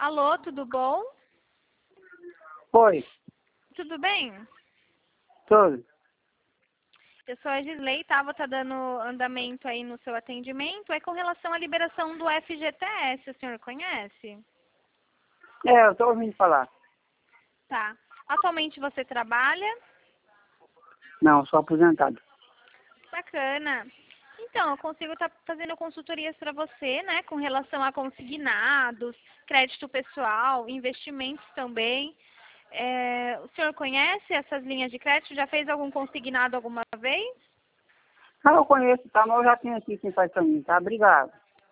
Alô, tudo bom? Oi, Tudo bem? tudo. Eu sou a Gisley, tá? Vou estar dando andamento aí no seu atendimento. É com relação à liberação do FGTS, o senhor conhece? Eu tô ouvindo falar. Tá. Atualmente você trabalha? Não, sou aposentado. Bacana. Então, eu consigo estar fazendo consultorias para você, né? Com relação a consignados, crédito pessoal, investimentos também. O senhor conhece essas linhas de crédito? Já fez algum consignado alguma vez? Eu conheço, tá? Mas eu já tenho aqui quem faz pra mim, tá? Obrigado.